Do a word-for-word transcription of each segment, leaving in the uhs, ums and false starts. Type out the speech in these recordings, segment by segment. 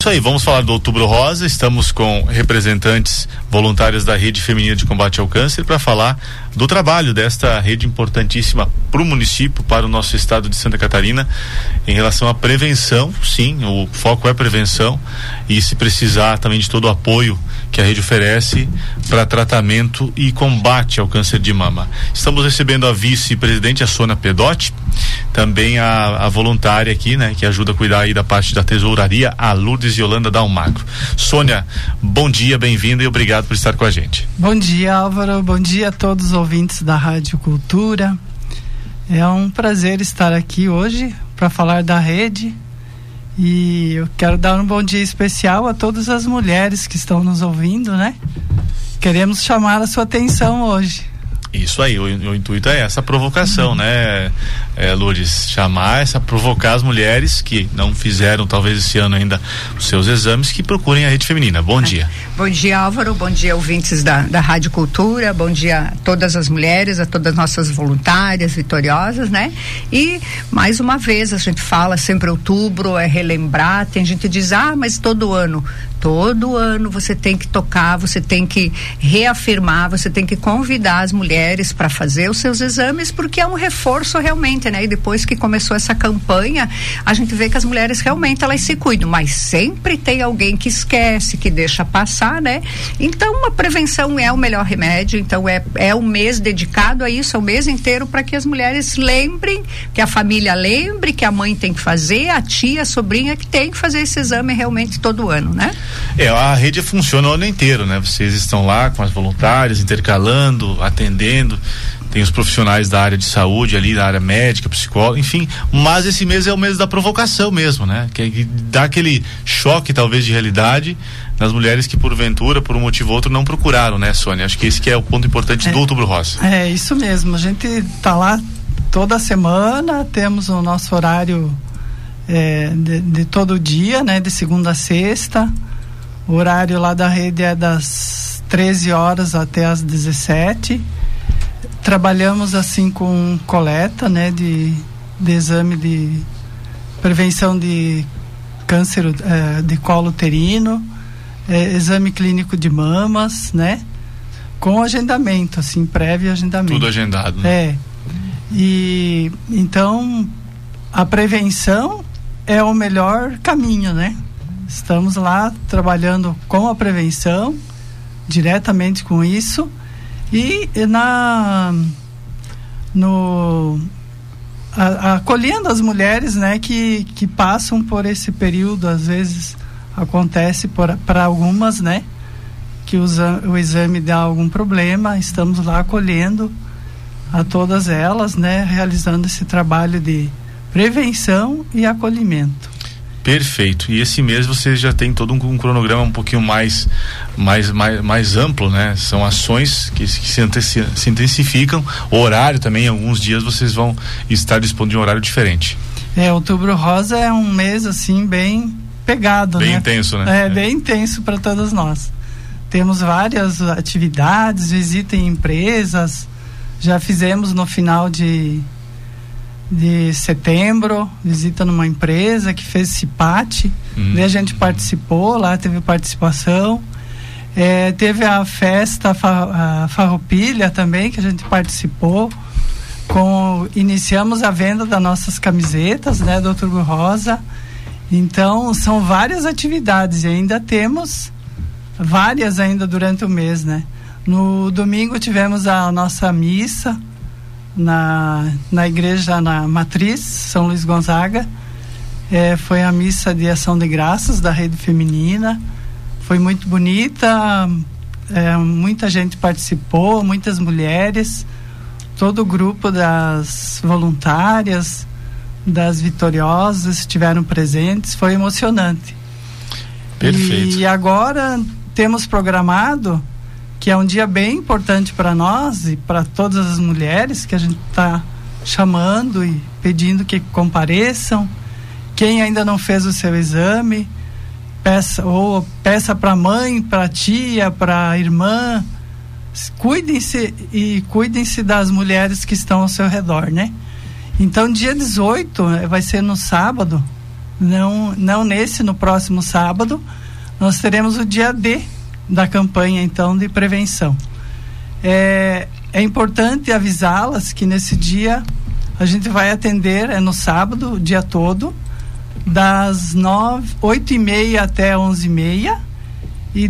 isso aí, vamos falar do Outubro Rosa. Estamos com representantes voluntários da Rede Feminina de Combate ao Câncer para falar do trabalho desta rede importantíssima para o município, para o nosso estado de Santa Catarina, em relação à prevenção. Sim, o foco é prevenção, e se precisar também de todo o apoio que a rede oferece para tratamento e combate ao câncer de mama. Estamos recebendo a vice-presidente, a Sônia Pedotti, também a, a voluntária aqui, né, que ajuda a cuidar aí da parte da tesouraria, a Lourdes Yolanda Dalmagro. Sônia, bom dia, bem-vinda e obrigado por estar com a gente. Bom dia, Álvaro, bom dia a todos os ouvintes da Rádio Cultura. É um prazer estar aqui hoje para falar da rede, e eu quero dar um bom dia especial a todas as mulheres que estão nos ouvindo, né? Queremos chamar a sua atenção hoje. Isso aí, o, o intuito é essa provocação, uhum. né, é, Lourdes? Chamar, essa, provocar as mulheres que não fizeram, talvez esse ano ainda, os seus exames, que procurem a Rede Feminina. Bom dia. Bom dia, Álvaro, bom dia, ouvintes da, da Rádio Cultura, bom dia a todas as mulheres, a todas as nossas voluntárias vitoriosas, né? E, mais uma vez, a gente fala sempre outubro, é relembrar, tem gente que diz, ah, mas todo ano, todo ano você tem que tocar, você tem que reafirmar, você tem que convidar as mulheres para fazer os seus exames, porque é um reforço realmente, né? E depois que começou essa campanha, a gente vê que as mulheres realmente elas se cuidam, mas sempre tem alguém que esquece, que deixa passar, né? Então a prevenção é o melhor remédio, então é, é um mês dedicado a isso, é o mês inteiro para que as mulheres lembrem, que a família lembre, que a mãe tem que fazer, a tia, a sobrinha que tem que fazer esse exame realmente todo ano, né? É, a rede funciona o ano inteiro, né? Vocês estão lá com as voluntárias, intercalando, atendendo, tem os profissionais da área de saúde ali, da área médica, psicóloga, enfim, mas esse mês é o mês da provocação mesmo, né? Que, que dá aquele choque talvez de realidade nas mulheres que porventura, por um motivo ou outro, não procuraram, né, Sônia? Acho que esse que é o ponto importante é, do Outubro Rosa. É, isso mesmo, a gente tá lá toda semana, temos o nosso horário é, de, de todo dia, né, de segunda a sexta. O horário lá da rede é das treze horas até as dezessete. Trabalhamos assim com coleta, né, de, de exame de prevenção de câncer eh, de colo uterino, eh, exame clínico de mamas, né, com agendamento, assim, prévio agendamento. Tudo agendado, né? É. E então a prevenção é o melhor caminho, né? Estamos lá trabalhando com a prevenção, diretamente com isso, e na no a, acolhendo as mulheres, né, que, que passam por esse período. Às vezes acontece para algumas, né, que o, o exame dá algum problema. Estamos lá acolhendo a todas elas, né, realizando esse trabalho de prevenção e acolhimento. Perfeito. E esse mês você já tem todo um, um cronograma um pouquinho mais, mais, mais, mais amplo, né? São ações que, que se, anteci, se intensificam. O horário também, alguns dias vocês vão estar dispondo de um horário diferente. É, Outubro Rosa é um mês assim bem pegado, bem né? intenso, né? É, é. bem intenso para todos nós. Temos várias atividades, visita em empresas. Já fizemos no final de de setembro, visita numa empresa que fez CIPAT, hum. Daí a gente participou, lá teve participação, é, teve a festa a Farroupilha também, que a gente participou, com, iniciamos a venda das nossas camisetas, né, do Outubro Rosa. Então são várias atividades e ainda temos várias ainda durante o mês, né? No domingo tivemos a nossa missa na, na igreja, na Matriz, São Luís Gonzaga. É, foi a missa de ação de graças da Rede Feminina. Foi muito bonita, é, muita gente participou, muitas mulheres, todo o grupo das voluntárias, das vitoriosas estiveram presentes, foi emocionante. Perfeito. E agora temos programado, que é um dia bem importante para nós e para todas as mulheres, que a gente está chamando e pedindo que compareçam. Quem ainda não fez o seu exame, peça, ou peça para a mãe, para a tia, para a irmã, cuidem-se e cuidem-se das mulheres que estão ao seu redor, né? Então, dia dezoito vai ser no sábado, Não, não nesse, no próximo sábado, nós teremos o dia D da campanha, então, de prevenção. É, é importante avisá-las que nesse dia a gente vai atender, é no sábado, o dia todo, das nove, oito e meia até onze e meia e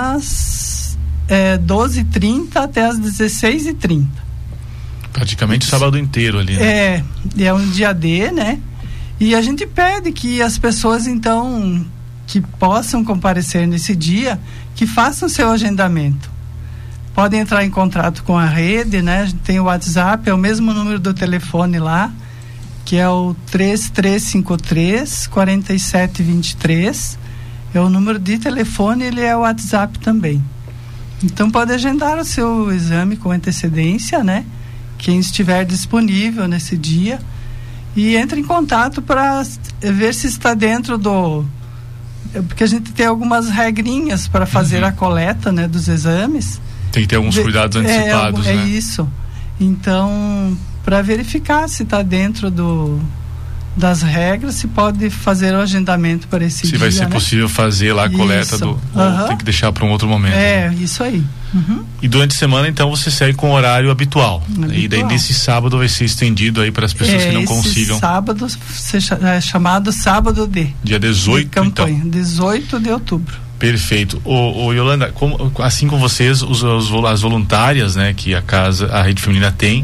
das é, doze e trinta até as dezesseis e trinta. Praticamente o sábado inteiro ali, né? É, é um dia D, né? E a gente pede que as pessoas, então, que possam comparecer nesse dia, que façam seu agendamento. Podem entrar em contato com a rede, né? A gente tem o WhatsApp, é o mesmo número do telefone lá, que é o três três cinco três, quatro sete dois três. É o número de telefone, ele é o WhatsApp também. Então pode agendar o seu exame com antecedência, né? Quem estiver disponível nesse dia, e entre em contato para ver se está dentro do... Porque a gente tem algumas regrinhas para fazer uhum. a coleta, né, dos exames. Tem que ter alguns cuidados é, antecipados, é, né? É isso. Então, para verificar se está dentro do, das regras, se pode fazer o agendamento para esse se dia. Se vai ser né? possível fazer lá a coleta isso. do... Uhum. Ou tem que deixar para um outro momento. É, né? isso aí. Uhum. E durante a semana, então, você segue com o horário habitual. habitual. E daí, nesse sábado, vai ser estendido aí para as pessoas é, que não esse consigam. Sábado é chamado sábado D. Dia dezoito, de campanha, então. dezoito de outubro. Perfeito. Ô, ô Yolanda, como, assim como vocês, os, os, as voluntárias, né, que a casa, a Rede Feminina tem,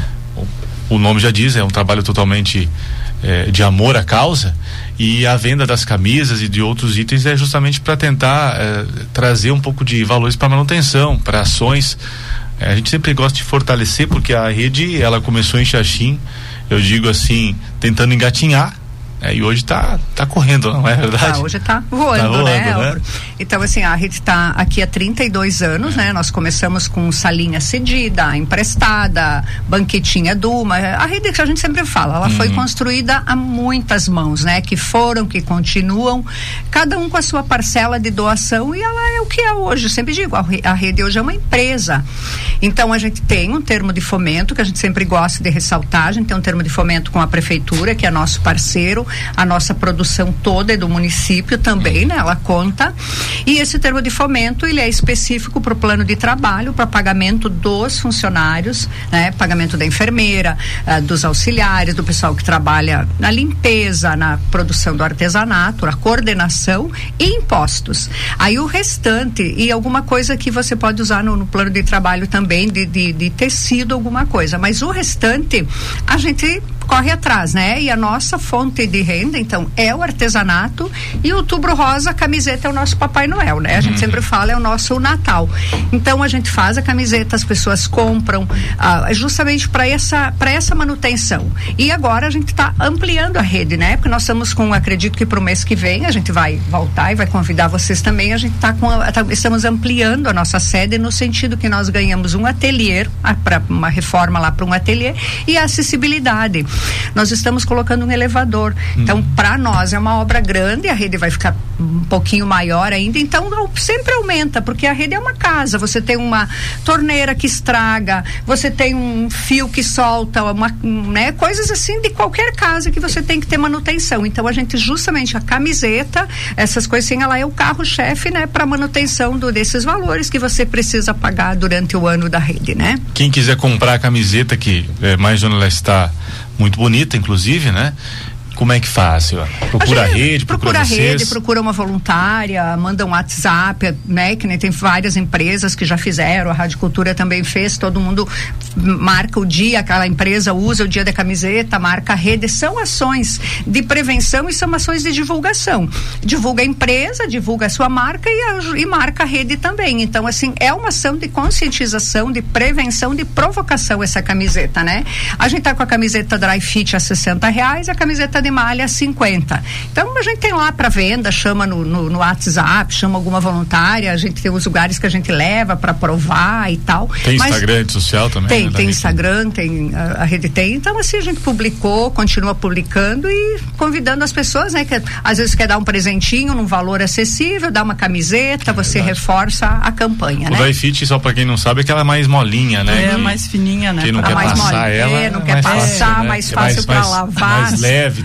o, o nome já diz, é um trabalho totalmente é, de amor à causa, e a venda das camisas e de outros itens é justamente para tentar é, trazer um pouco de valores para manutenção, para ações. É, a gente sempre gosta de fortalecer, porque a rede, ela começou em Xaxim, eu digo assim, tentando engatinhar. É, e hoje está tá correndo, não é verdade? Ah, hoje está voando, tá voando, né? né? Então, assim, a rede está aqui há trinta e dois anos, é. né? Nós começamos com salinha cedida, emprestada, banquetinha Duma. A rede que a gente sempre fala, ela uhum. foi construída a muitas mãos, né? Que foram, que continuam, cada um com a sua parcela de doação, e ela é o que é hoje. Eu sempre digo, a rede hoje é uma empresa. Então, a gente tem um termo de fomento, que a gente sempre gosta de ressaltar, a gente tem um termo de fomento com a prefeitura, que é nosso parceiro. A nossa produção toda é do município também, né? Ela conta. E esse termo de fomento, ele é específico para o plano de trabalho, para pagamento dos funcionários, né? Pagamento da enfermeira, uh, dos auxiliares, do pessoal que trabalha na limpeza, na produção do artesanato, a coordenação e impostos. Aí o restante, e alguma coisa que você pode usar no, no plano de trabalho também, de, de, de tecido, alguma coisa. Mas o restante, a gente corre atrás, né? E a nossa fonte de renda, então, é o artesanato, e o Outubro Rosa, a camiseta é o nosso Papai Noel, né? A gente uhum. sempre fala, é o nosso Natal. Então, a gente faz a camiseta, as pessoas compram, ah, justamente para essa, para essa manutenção. E agora a gente está ampliando a rede, né? Porque nós estamos com, acredito que para o mês que vem, a gente vai voltar e vai convidar vocês também, a gente tá com, a, tá, estamos ampliando a nossa sede no sentido que nós ganhamos um ateliê, para uma reforma lá para um ateliê, e a acessibilidade. Nós estamos colocando um elevador. Hum. Então, para nós é uma obra grande, a rede vai ficar um pouquinho maior ainda, então sempre aumenta, porque a rede é uma casa, você tem uma torneira que estraga, você tem um fio que solta, uma, né, coisas assim de qualquer casa que você tem que ter manutenção. Então, a gente, justamente a camiseta, essas coisas assim, ela é o carro-chefe, né, para manutenção do, desses valores que você precisa pagar durante o ano da rede, né? Quem quiser comprar a camiseta, que é, mais onde ela está muito bonita, inclusive, né? Como é que faz, senhora? Procura a, a rede, procura, procura a vocês. rede, procura uma voluntária, manda um WhatsApp, né? Que nem tem várias empresas que já fizeram, a Rádio Cultura também fez, todo mundo marca o dia, aquela empresa usa o dia da camiseta, marca a rede, são ações de prevenção e são ações de divulgação. Divulga a empresa, divulga a sua marca e, a, e marca a rede também. Então, assim, é uma ação de conscientização, de prevenção, de provocação essa camiseta, né? A gente tá com a camiseta Dry Fit a sessenta reais, a camiseta de malha cinquenta. Então a gente tem lá para venda, chama no, no, no WhatsApp, chama alguma voluntária, a gente tem os lugares que a gente leva para provar e tal. Tem Mas Instagram, rede social também? Tem, né, tem Instagram, tem a, a rede tem. Então assim a gente publicou, continua publicando e convidando as pessoas, né, que às vezes quer dar um presentinho num valor acessível, dá uma camiseta, é você verdade. reforça a campanha, o né? O Dry Fit, só para quem não sabe, é aquela mais molinha, né? É, que, mais fininha, né? Quem não pra quer mais passar molinha. ela, é, não quer mais passar, fácil, né? mais é fácil para lavar. Mais leve também.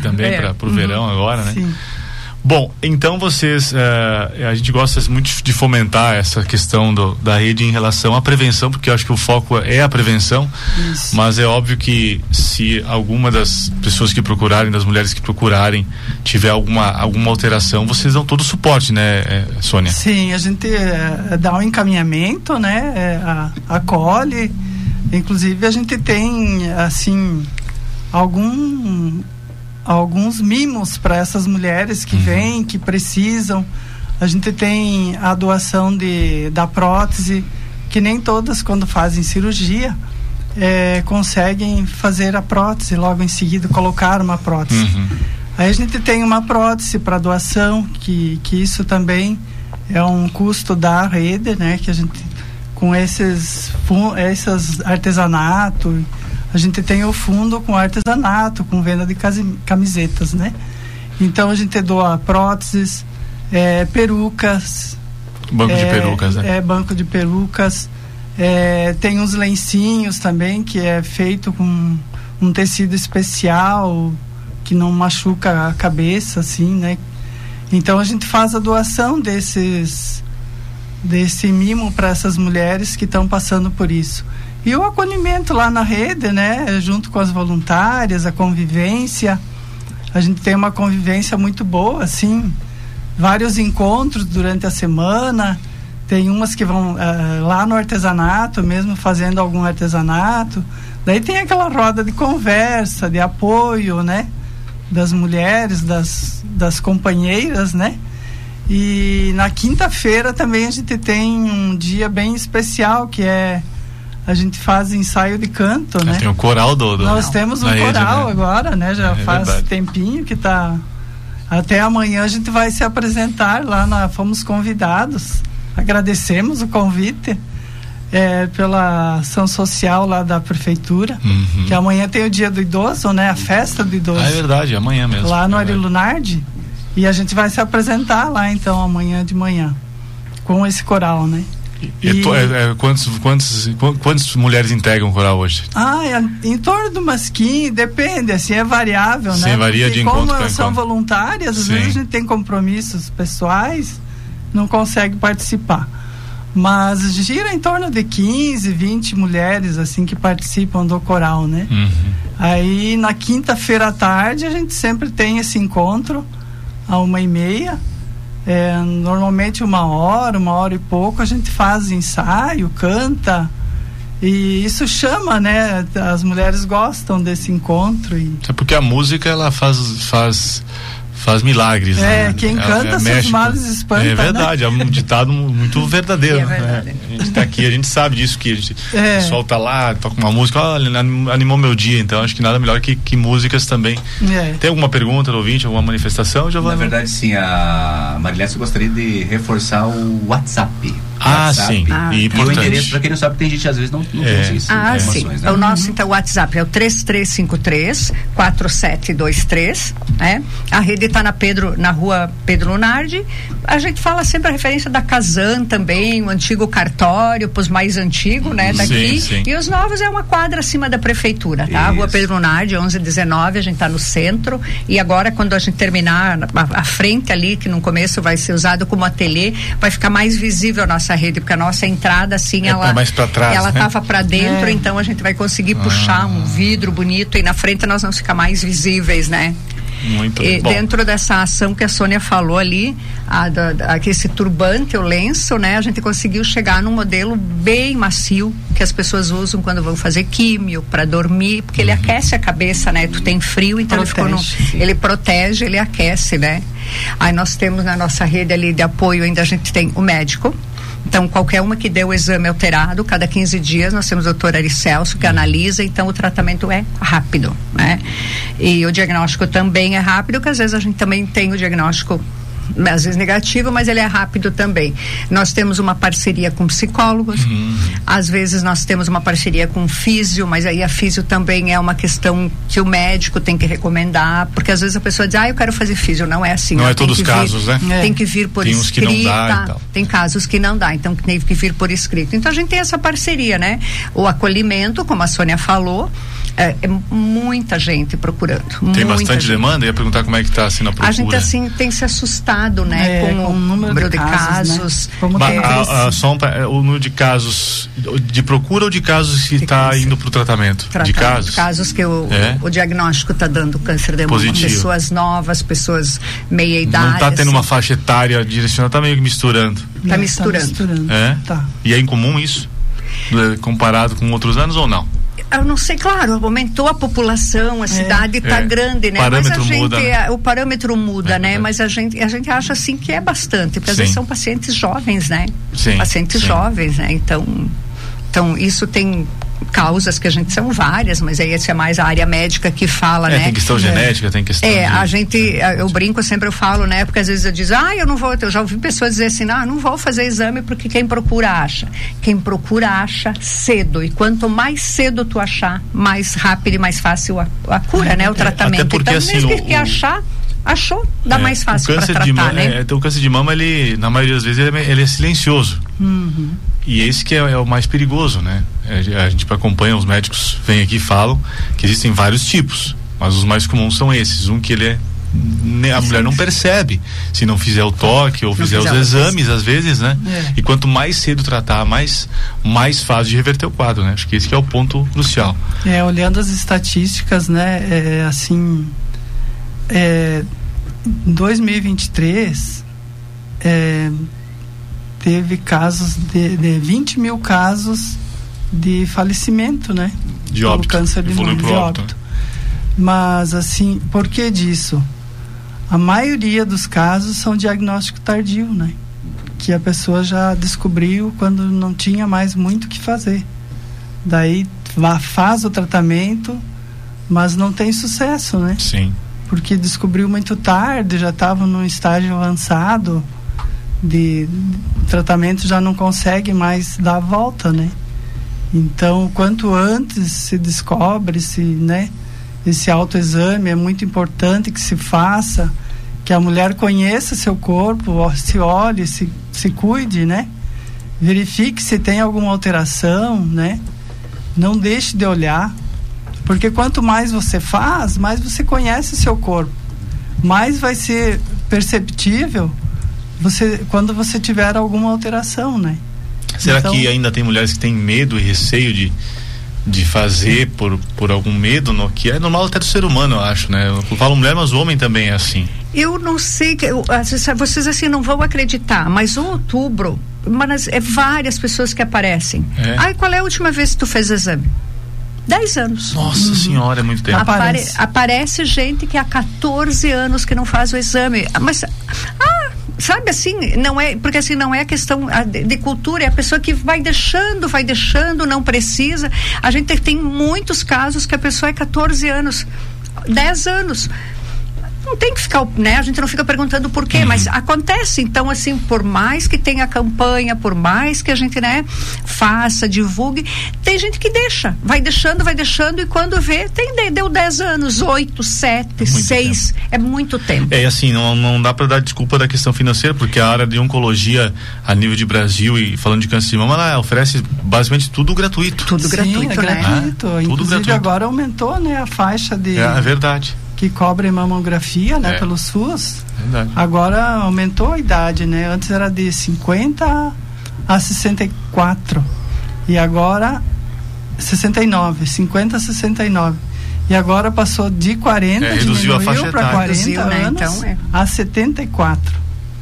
também é. para o uhum. verão agora, né? Sim. Bom, então vocês, uh, a gente gosta muito de fomentar essa questão do, da rede em relação à prevenção, porque eu acho que o foco é a prevenção. Isso. Mas é óbvio que se alguma das pessoas que procurarem, das mulheres que procurarem, tiver alguma, alguma alteração, vocês dão todo o suporte, né, Sônia? Sim, a gente é, dá um encaminhamento, né, é, a, acolhe, inclusive a gente tem, assim, algum... alguns mimos para essas mulheres que uhum. vêm, que precisam. A gente tem a doação de, da prótese, que nem todas, quando fazem cirurgia, é, conseguem fazer a prótese, logo em seguida colocar uma prótese. Uhum. Aí a gente tem uma prótese para doação, que, que isso também é um custo da rede, né? Que a gente, com esses, esses artesanato, a gente tem o fundo com artesanato, com venda de camisetas, né? Então a gente doa próteses, é, perucas. Banco é, de perucas, né? É, banco de perucas. É, tem uns lencinhos também, que é feito com um tecido especial, que não machuca a cabeça, assim, né? Então a gente faz a doação desses, desse mimo para essas mulheres que estão passando por isso. E o acolhimento lá na rede, né, junto com as voluntárias, a convivência. A gente tem uma convivência muito boa, assim, vários encontros durante a semana. Tem umas que vão uh, lá no artesanato, mesmo fazendo algum artesanato. Daí tem aquela roda de conversa, de apoio, né, das mulheres, das, das companheiras, né. E na quinta-feira também a gente tem um dia bem especial, que é... a gente faz ensaio de canto, né? Tem o coral do... do Nós temos um coral rede, né? Agora, né? Já é, faz é tempinho que tá... Até amanhã a gente vai se apresentar lá, na, fomos convidados. Agradecemos o convite é, pela ação social lá da prefeitura, uhum. que amanhã tem o dia do idoso, né? A festa do idoso. Ah, é verdade, amanhã mesmo. Lá no é Ari Lunardi. E a gente vai se apresentar lá, então, amanhã de manhã, com esse coral, né? E, e é, é, quantos, quantos, quantas mulheres integram o coral hoje? Ah, é, em torno de umas quinze, depende, assim, é variável, Sim, né? varia Porque de encontro como pra são encontro. voluntárias, às Sim. vezes a gente tem compromissos pessoais, não consegue participar. Mas gira em torno de quinze, vinte mulheres, assim, que participam do coral, né? Uhum. Aí, na quinta-feira à tarde, a gente sempre tem esse encontro, a uma e meia. É, normalmente uma hora, uma hora e pouco a gente faz ensaio, canta, e isso chama, né? As mulheres gostam desse encontro. E... é porque a música, ela faz, faz, faz milagres, é, né? quem ela, canta ela seus mexe, males espanta, é verdade, né? É um ditado muito verdadeiro, é verdade. Né? A gente tá aqui, a gente sabe disso, que a gente, é. o pessoal tá lá, toca uma música, olha, animou meu dia, então acho que nada melhor que, que músicas também. É. Tem alguma pergunta do ouvinte, alguma manifestação, Giovana? Na verdade, sim, a Marilessa gostaria de reforçar o WhatsApp. Ah, WhatsApp. sim. Ah, e, e o endereço, pra quem não sabe, tem gente às vezes não, não é. tem isso. Ah, sim. Né? O nosso, então, WhatsApp é o três três cinco três, quatro sete dois três, né? A rede está na Pedro, na rua Pedro Lunardi. A gente fala sempre a referência da Casan também, o antigo cartório, para os mais antigos, né? Daqui. Sim, sim. E os novos é uma quadra acima da prefeitura, tá? A rua Pedro Lunardi, onze dezenove, a gente está no centro. E agora, quando a gente terminar a, a frente ali, que no começo vai ser usado como ateliê, vai ficar mais visível a nossa rede, porque a nossa entrada, assim, é ela mais pra trás, ela né? tava para dentro, é. então a gente vai conseguir ah. puxar um vidro bonito e na frente nós vamos ficar mais visíveis, né? Muito e bom. Dentro dessa ação que a Sônia falou ali, a, da, da, esse turbante, o lenço, né? A gente conseguiu chegar num modelo bem macio que as pessoas usam quando vão fazer químio, para dormir, porque uhum. ele aquece a cabeça, né? Tu tem frio, então protege, ele, ficou no, ele protege, ele aquece, né? Aí nós temos na nossa rede ali de apoio, ainda a gente tem o médico. Então, qualquer uma que deu o exame alterado, cada quinze dias nós temos o doutor Aricelso que analisa, então o tratamento é rápido, né? E o diagnóstico também é rápido, porque às vezes a gente também tem o diagnóstico às vezes negativo, mas ele é rápido também. Nós temos uma parceria com psicólogos, uhum. às vezes nós temos uma parceria com físio, mas aí a físio também é uma questão que o médico tem que recomendar, porque às vezes a pessoa diz, ah, eu quero fazer físio, não é assim. Não né? é todos os casos, vir, né? Tem que vir por tem escrita, uns que não dá, então. Tem casos que não dá, então tem que vir por escrito. Então a gente tem essa parceria, né? O acolhimento, como a Sônia falou, É, é muita gente procurando. Tem muita bastante gente. demanda? Eu ia perguntar como é que está assim na procura. A gente assim tem se assustado, né, é, com, com o número, número de de casos, casos. Né? Como Ba- tem a, a, só um, o número de casos de procura ou de casos que está indo para o tratamento? Tratamento. De casos? Casos que o, É. o diagnóstico está dando câncer de mama. Positivo. Pessoas novas, pessoas meia idade. Não está tendo assim. uma faixa etária direcionada, está meio que misturando. Tá É, misturando. misturando. É? Tá. E é incomum isso? Comparado com outros anos ou não? Eu não sei, claro, aumentou a população, a cidade está é. grande, né? Parâmetro Mas a gente, muda, né? o parâmetro muda, É né? verdade. Mas a gente, a gente acha assim que é bastante, porque às Sim. vezes são pacientes jovens, né? Sim, Pacientes sim. jovens, né? Então, então isso tem causas que a gente são várias, mas aí essa é mais a área médica que fala, É, né? tem questão É. genética, tem questão É, de... a gente, eu brinco sempre, eu falo, né? Porque às vezes eu digo, ah, eu não vou, eu já ouvi pessoas dizer assim, não, eu não vou fazer exame porque quem procura acha. Quem procura acha cedo, e quanto mais cedo tu achar, mais rápido e mais fácil a, a cura, né? O tratamento. até porque, então, assim, mesmo o- que achar, achou, dá É, mais fácil o para câncer tratar, de mama, né? é, o câncer de mama, ele, na maioria das vezes, ele é, ele é silencioso. Uhum. E esse que é, é o mais perigoso, né? É, a gente acompanha, os médicos vêm aqui e falam que existem vários tipos, mas os mais comuns são esses. Um que ele é, né, a mulher não percebe se não fizer o toque ou Não fizer os fizer o exames, às vezes, né? É. E quanto mais cedo tratar, mais, mais fácil de reverter o quadro, né? Acho que esse que é o ponto crucial. É, olhando as estatísticas, né, é, assim, é, em dois mil e vinte e três, é, teve casos de, de vinte mil casos de falecimento, né? De Pelo óbito. câncer de Evolui mama, pro de óbito. óbito. Mas, assim, por que disso? A maioria dos casos são diagnóstico tardio, né? Que a pessoa já descobriu quando não tinha mais muito o que fazer. Daí va- faz o tratamento, mas não tem sucesso, né? Sim. Porque descobriu muito tarde, já estava num estágio avançado de, de tratamento, já não consegue mais dar a volta, né? Então, quanto antes se descobre, se, né, esse autoexame é muito importante que se faça, que a mulher conheça seu corpo, ó, se olhe, se, se cuide, né? Verifique se tem alguma alteração, né? Não deixe de olhar, porque quanto mais você faz, mais você conhece seu corpo, mais vai ser perceptível você, quando você tiver alguma alteração, né? Será Então- que ainda tem mulheres que têm medo e receio de, de fazer por, por algum medo, no, que é normal até do ser humano, eu acho, né? Eu falo mulher, mas o homem também é assim. Eu não sei, que eu, às vezes, vocês assim não vão acreditar, mas o outubro, mas é várias pessoas que aparecem. É. Ai, qual é a última vez que tu fez exame? Dez anos. Nossa senhora, é muito tempo. Apa- Apare- Aparece. aparece gente que há quatorze anos que não faz o exame. Mas, ah, sabe assim, não é, porque assim, não é questão ah, de, de cultura, é a pessoa que vai deixando, vai deixando, não precisa. A gente tem muitos casos que a pessoa é quatorze anos, dez anos. Não tem que ficar, né? A gente não fica perguntando por quê, Uhum. mas acontece. Então, assim, por mais que tenha campanha, por mais que a gente, né, faça, divulgue, tem gente que deixa, vai deixando, vai deixando, e quando vê, tem, deu dez anos, oito, sete, seis, é muito tempo. É, e assim, não, não dá para dar desculpa da questão financeira, porque a área de oncologia a nível de Brasil, e falando de câncer de mama, ela oferece basicamente tudo gratuito. Tudo Sim, gratuito, é né? gratuito. Ah, tudo Inclusive gratuito. agora aumentou, né, a faixa de É, é verdade. que cobre mamografia, né, É. pelo SUS. Verdade. Agora aumentou a idade, né? Antes era de cinquenta a sessenta e quatro. E agora sessenta e nove, cinquenta a sessenta e nove. E agora passou de quarenta, É, reduziu a faixa diminuiu para etária. quarenta Reduziu, né? anos Então, é. a setenta e quatro.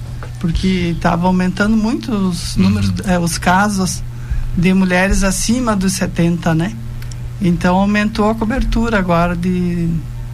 Porque estava aumentando muito os números, eh, os casos de mulheres acima dos setenta, né? Então aumentou a cobertura agora de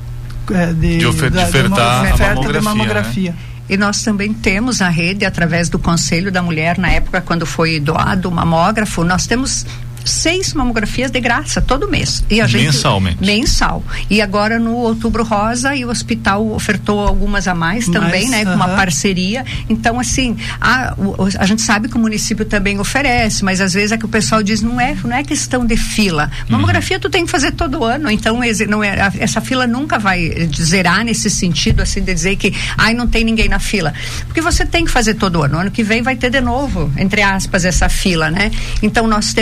eh, de, De ofer- de da- ofertar da a oferta mamografia, de mamografia. E nós também temos a rede, através do Conselho da Mulher, na época quando foi doado o mamógrafo, nós temos seis mamografias de graça todo mês. E a gente, Mensalmente. Mensal. E agora no Outubro Rosa, e o hospital ofertou algumas a mais também, Mas, né? Com uma aham. parceria. Então, assim, a, o- a gente sabe que o município também oferece, mas às vezes é que o pessoal diz, não é, não é questão de fila. Mamografia tu tem que fazer todo ano, então esse- não é, a- essa fila nunca vai zerar nesse sentido, assim, de dizer que, ai, não tem ninguém na fila. Porque você tem que fazer todo ano. Ano que vem vai ter de novo, entre aspas, essa fila, né? Então nós temos seis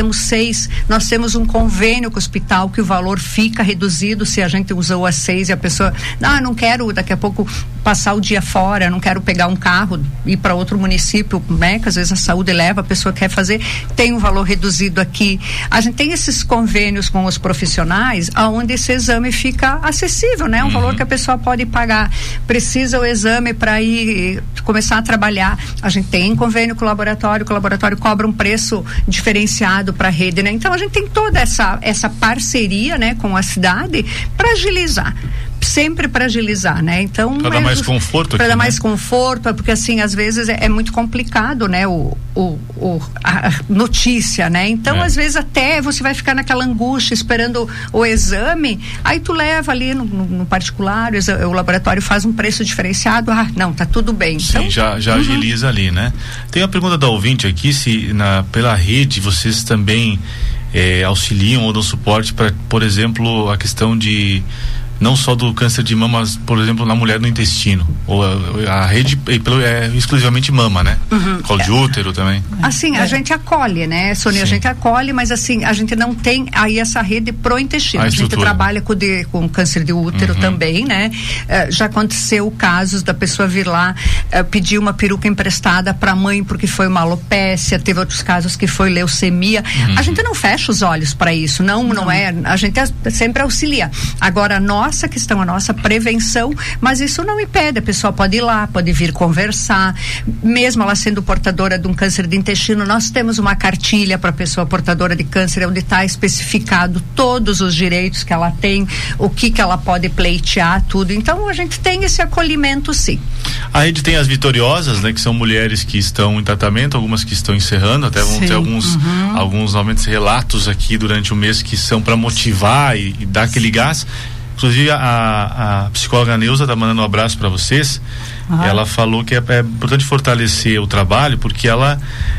seis, nós temos um convênio com o hospital que o valor fica reduzido se a gente usou a seis e a pessoa, ah, não quero daqui a pouco passar o dia fora, não quero pegar um carro, ir para outro município, né, que às vezes a saúde leva, a pessoa quer fazer, tem um valor reduzido aqui. A gente tem esses convênios com os profissionais, aonde esse exame fica acessível, né, um uhum. valor que a pessoa pode pagar. Precisa o exame para ir começar a trabalhar, a gente tem convênio com o laboratório, que o laboratório cobra um preço diferenciado para a rede, né? Então a gente tem toda essa essa parceria, né, com a cidade para agilizar. Sempre para agilizar, né? Então para é dar mais conforto para dar né? mais conforto, é porque assim às vezes é, é muito complicado, né? O, o, o a notícia, né? Então é. às vezes até você vai ficar naquela angústia esperando o, o exame, aí tu leva ali no, no, no particular, o, o laboratório faz um preço diferenciado, ah, não, tá tudo bem. Sim, então, já já uhum. agiliza ali, né? Tem a pergunta da ouvinte aqui, se na pela rede vocês também é, auxiliam ou dão suporte para, por exemplo, a questão de não só do câncer de mama, mas, por exemplo, na mulher no intestino. Ou a, a rede é, é exclusivamente mama, né? Uhum. Colo de útero também. Assim, a é. gente acolhe, né, Sônia? Sim. A gente acolhe, mas assim, a gente não tem aí essa rede pro intestino. A, a gente trabalha com, de, com câncer de útero uhum. também, né? Uh, já aconteceu casos da pessoa vir lá uh, pedir uma peruca emprestada pra mãe porque foi uma alopécia, teve outros casos que foi leucemia. Uhum. A gente não fecha os olhos para isso, não, não, não é. A gente sempre auxilia. Agora, nós nossa questão, a nossa prevenção, mas isso não impede, a pessoa pode ir lá, pode vir conversar, mesmo ela sendo portadora de um câncer de intestino, nós temos uma cartilha para a pessoa portadora de câncer, onde está especificado todos os direitos que ela tem, o que que ela pode pleitear, tudo, então a gente tem esse acolhimento, sim. A rede tem as vitoriosas, né, que são mulheres que estão em tratamento, algumas que estão encerrando, até vão sim. ter alguns, uhum. alguns normalmente relatos aqui durante o mês que são para motivar e, e dar aquele gás. Inclusive a, a psicóloga Neuza está mandando um abraço para vocês. Ah. Ela falou que é, é importante fortalecer o trabalho, porque ela,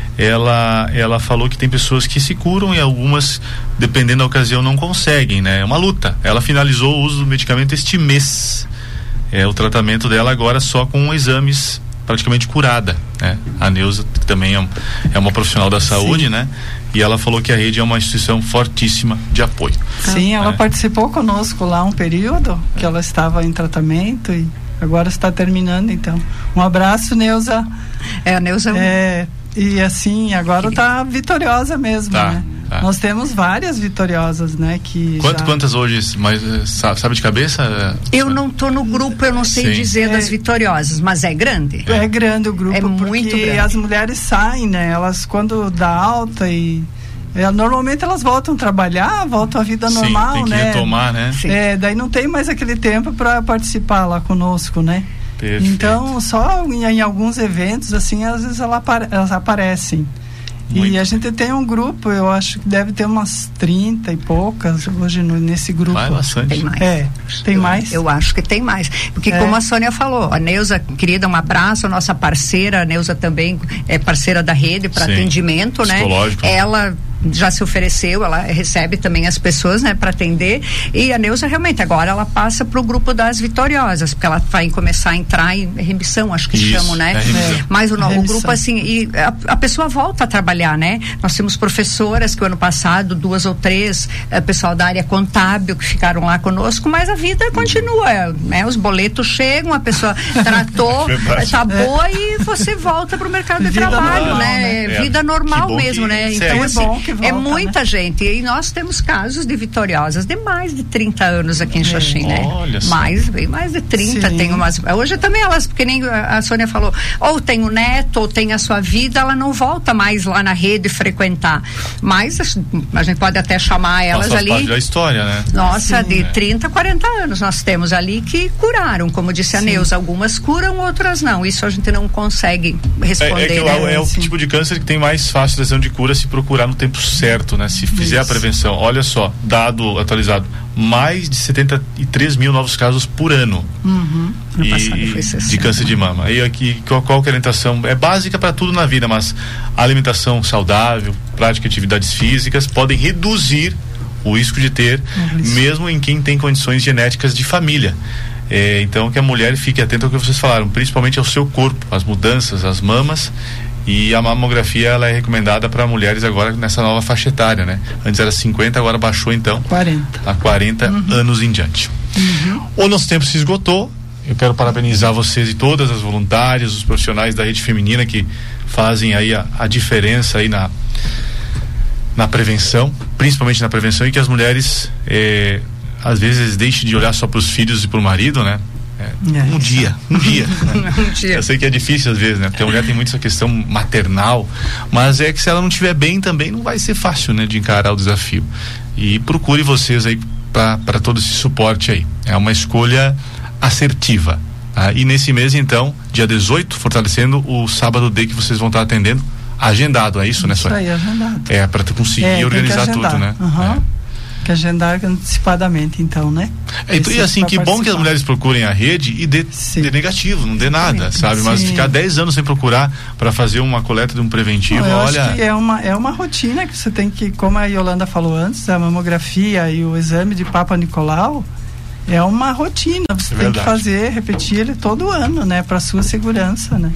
ela, ela falou que tem pessoas que se curam e algumas, dependendo da ocasião, não conseguem, né? É uma luta. Ela finalizou o uso do medicamento este mês. É o tratamento dela agora só com exames, praticamente curada, né? A Neuza, que também é, é uma profissional da saúde, sim. né? E ela falou que a rede é uma instituição fortíssima de apoio. Sim, ela é. participou conosco lá um período que ela estava em tratamento e agora está terminando, então. Um abraço, Neuza. É, a Neuza é, e assim, agora está vitoriosa mesmo, tá, né? Tá. Nós temos várias vitoriosas, né? Que Quanto, já... Quantas hoje, mas sabe de cabeça? Eu não tô no grupo, eu não sei Sim. dizer é, das vitoriosas, mas é grande? É, é grande o grupo, é porque muito grande. As mulheres saem, né? Elas quando dá alta e é, normalmente elas voltam a trabalhar, voltam à vida Sim, normal, tem que né? retomar, né? É, daí não tem mais aquele tempo para participar lá conosco, né? Perfeito. Então, só em, em alguns eventos, assim, às vezes ela, elas aparecem. Muito. E a gente tem um grupo, eu acho que deve ter umas trinta e poucas hoje no, nesse grupo. Vai bastante. Tem mais. É, tem eu, mais? Eu acho que tem mais. Porque é. como a Sônia falou, a Neuza, querida, um abraço, a nossa parceira, a Neuza também é parceira da rede para atendimento, né? Ela já se ofereceu, ela recebe também as pessoas, né, para atender, e a Neuza realmente agora ela passa pro grupo das vitoriosas, porque ela vai começar a entrar em remissão, acho que Isso, chamam, né? É, mas o, o grupo assim, e a, a pessoa volta a trabalhar, né? Nós temos professoras que o ano passado, duas ou três, é, pessoal da área contábil que ficaram lá conosco, mas a vida continua, né? Os boletos chegam, a pessoa tratou, tá boa e você volta pro mercado de vida trabalho, normal, né? né? Vida normal mesmo, né? Então, é assim, bom que volta, é muita né? gente, e nós temos casos de vitoriosas de mais de trinta anos aqui em Xaxim, né? Olha só. Mais, bem mais de trinta, Sim. tem umas, hoje também elas, porque nem a Sônia falou, ou tem o neto, ou tem a sua vida, ela não volta mais lá na rede frequentar, mas a gente pode até chamar elas Nossa, ali, parte da história, né? Nossa, Sim. de é. trinta, quarenta anos nós temos ali que curaram, como disse a Sim. Neuza, algumas curam, outras não, isso a gente não consegue responder. É, é, que né? é o Sim. tipo de câncer que tem mais fácil decisão de cura se procurar no tempo certo, né? Se fizer Isso. a prevenção. Olha só, dado atualizado, mais de setenta e três mil novos casos por ano. Uhum. No e, passado foi de câncer de mama. E aqui, qual, qual que é a orientação? É básica para tudo na vida, mas alimentação saudável, prática de atividades físicas podem reduzir o risco de ter, Isso. mesmo em quem tem condições genéticas de família. É, então que a mulher fique atenta ao que vocês falaram, principalmente ao seu corpo, as mudanças, as mamas, E a mamografia, ela é recomendada para mulheres agora nessa nova faixa etária, né? Antes era cinquenta, agora baixou então quarenta. A quarenta uhum. anos em diante. Uhum. O nosso tempo se esgotou. Eu quero parabenizar vocês e todas as voluntárias, os profissionais da Rede Feminina que fazem aí a, a diferença aí na na prevenção, principalmente na prevenção, e que as mulheres eh, às vezes deixem de olhar só para os filhos e para o marido, né? É, um dia, um dia, né? um dia. Eu sei que é difícil às vezes, né? Porque a mulher tem muito essa questão maternal, mas é que se ela não estiver bem também não vai ser fácil, né? De encarar o desafio. E procure vocês aí para todo esse suporte aí. É uma escolha assertiva. Tá? E nesse mês, então, dia dezoito, fortalecendo o sábado D que vocês vão estar atendendo, agendado, é isso, né, Sônia? Isso aí, agendado. É, para tu conseguir é, organizar tudo, né? Uhum. É. Que agendar antecipadamente, então, né? É, e assim, que bom que as mulheres procurem a rede e dê, dê negativo, não dê nada, Sim. sabe? Mas Sim. ficar dez anos sem procurar para fazer uma coleta de um preventivo, não, eu olha... acho que é uma, é uma rotina que você tem que, como a Yolanda falou antes, a mamografia e o exame de Papa Nicolau é uma rotina, você é tem verdade. que fazer, repetir ele todo ano, né? Para sua segurança, né?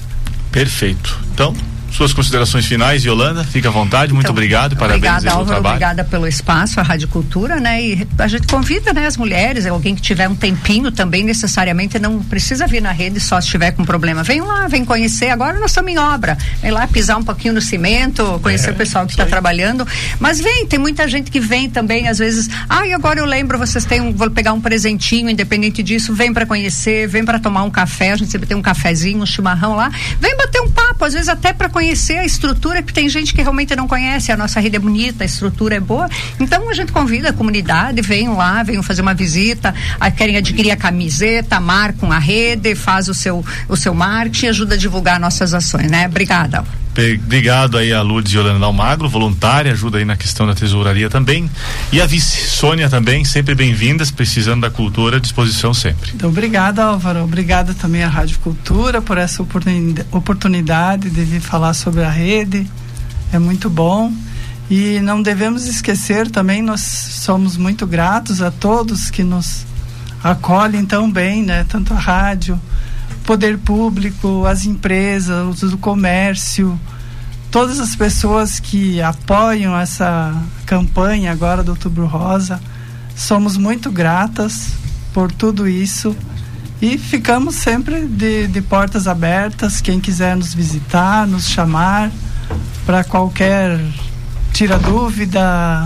Perfeito. Então, suas considerações finais, Yolanda, fica à vontade, muito então, obrigado, parabéns obrigada, pelo Álvaro, trabalho. Obrigada pelo espaço, a Rádio Cultura, né? E a gente convida, né, as mulheres, alguém que tiver um tempinho também, necessariamente não precisa vir na rede só se estiver com problema. Vem lá, vem conhecer, agora nós estamos em obra, vem lá pisar um pouquinho no cimento, conhecer é, o pessoal que está trabalhando, mas vem, tem muita gente que vem também, às vezes, ah, e agora eu lembro, vocês têm um, vou pegar um presentinho, independente disso, vem para conhecer, vem para tomar um café, a gente sempre tem um cafezinho, um chimarrão lá, vem bater um papo, às vezes até para conhecer a estrutura, que tem gente que realmente não conhece, a nossa rede é bonita, a estrutura é boa, então a gente convida a comunidade, venham lá, venham fazer uma visita, a, querem adquirir a camiseta, marcam a rede, faz o seu, o seu marketing, ajuda a divulgar nossas ações, né? Obrigada. Obrigado aí a Lourdes Yolanda Almagro, voluntária, ajuda aí na questão da tesouraria também, e a vice Sônia também, sempre bem-vindas, precisando da cultura, à disposição sempre. Então, obrigada, Álvaro, obrigada também à Rádio Cultura por essa oportunidade de vir falar sobre a rede, é muito bom, e não devemos esquecer também, nós somos muito gratos a todos que nos acolhem tão bem, né, tanto a rádio, poder público, as empresas, o comércio, todas as pessoas que apoiam essa campanha agora do Outubro Rosa, somos muito gratas por tudo isso e ficamos sempre de, de portas abertas, quem quiser nos visitar, nos chamar para qualquer tira dúvida,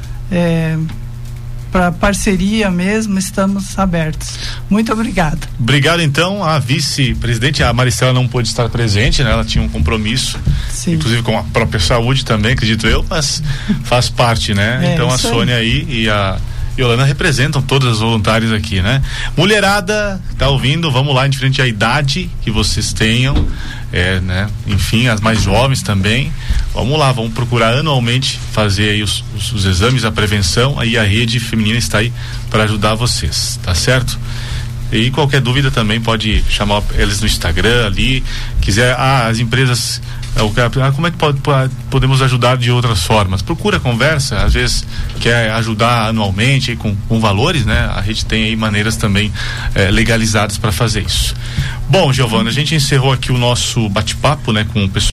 é, para parceria mesmo, estamos abertos. Muito obrigada. Obrigado, então, a vice-presidente, a Maricela não pôde estar presente, né? Ela tinha um compromisso, Sim. inclusive com a própria saúde também, acredito eu, mas faz parte, né? É, então a Sônia aí. aí e a Yolanda representam todas as voluntárias aqui, né? Mulherada, tá ouvindo? Vamos lá, em frente à idade que vocês tenham, é, né? Enfim, as mais jovens também. Vamos lá, vamos procurar anualmente fazer aí os, os, os exames, a prevenção, aí a Rede Feminina está aí para ajudar vocês, tá certo? E qualquer dúvida também pode chamar eles no Instagram ali, quiser, ah, as empresas, ah, como é que pode, podemos ajudar de outras formas? Procura conversa, às vezes quer ajudar anualmente com, com valores, né? A gente tem aí maneiras também eh, legalizadas para fazer isso. Bom, Giovana, a gente encerrou aqui o nosso bate-papo, né, com o pessoal